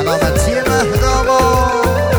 سلامتی مهدابا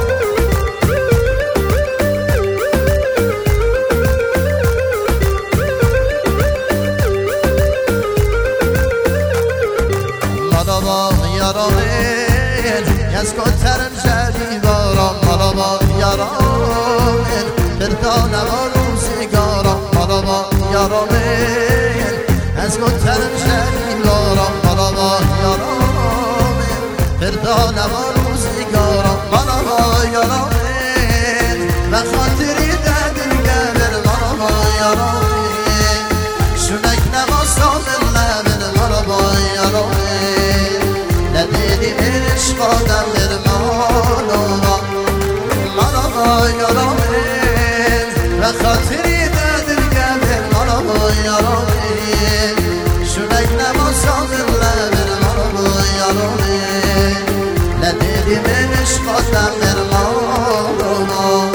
مرحبا یارامل از کترم جدی بارم مرحبا یارامل بردانم و روزگارم مرحبا یارامل از کترم جدی بارم مرحبا یارامل بردانم و روزگارم مرحبا یارامل و خاطری دردل گبر مرحبا یارامل شونک نماستان لبن مرحبا یارامل ندیدی عشق آدم برمانونا مرحبا یارامل و خاطری دردل گبر مرحبا یارامل شونک نماستان لبن مرحبا یارامل ندیدی عشق آدم برمانونا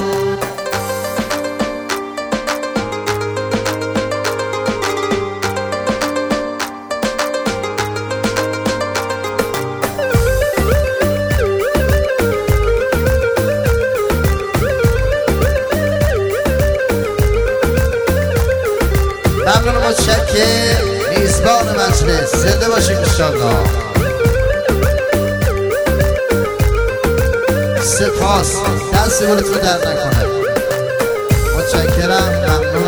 ممنون متشکر میزبان مجلس زنده باشیم انشالله سپاس دست گلتون در نکنه متشکرم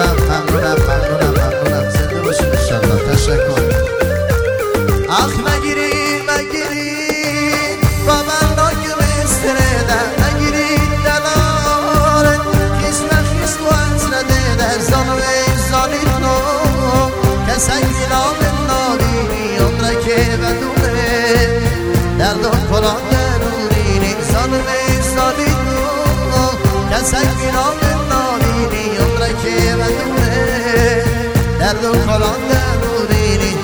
ممنونم زنده باشیم انشالله تشکر آخ مگیرین با من ناگه مستردن نگیرین دلاره خیست و از نده در زانوی کسکی نام نادینی عمره که بدونه درد و کلان درونینی زانوی کسکی نام نادینی عمره که بدونه درد و کلان درونینی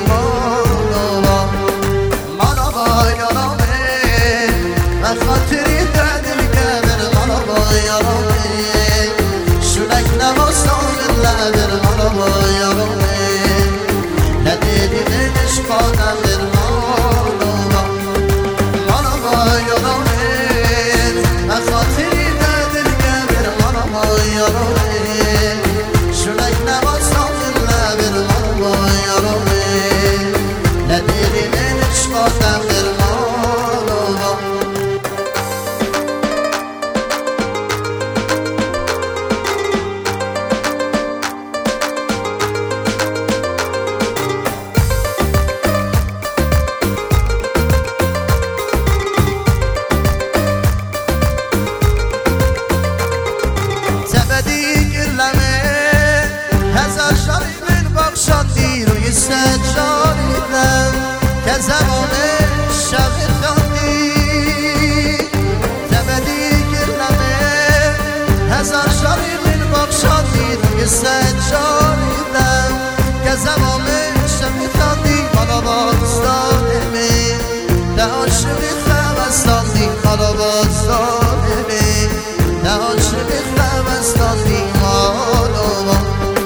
مرحبا یارامل و خاطری دردل گبر مرحبا یارامل شونک نماستان لبر مرحبا یارامل ندیدی عشق آدم برمانونا مرحبا یارامل و خاطری دردل گبر مرحبا یارامل شونک نماستان لبر مرحبا یارامل ندیدی عشق آدم برمانونا هزار شاری من بخشاندی روی سجاریدم که زمان شب خواندی تبدی گرمه هزار شاری من بخشاندی روی سجاریدم که زمان شب خواندی مالا بازدانمی داشمی خوستاندی مالا بازدانمی داشمی خوستاندی مالا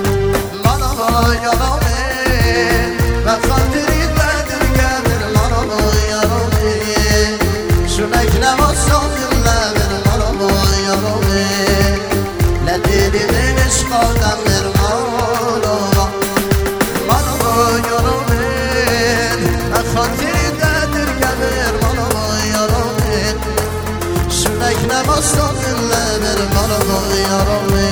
یارامل و خاطری بدر گبر مرحبا یارامل شونک نماستان لبر مرحبا یارامل ندیدی عشق آدم برمانونا مرحبا یارامل و خاطری بدر گبر مرحبا یارامل شونک نماستان لبر مرحبا یارامل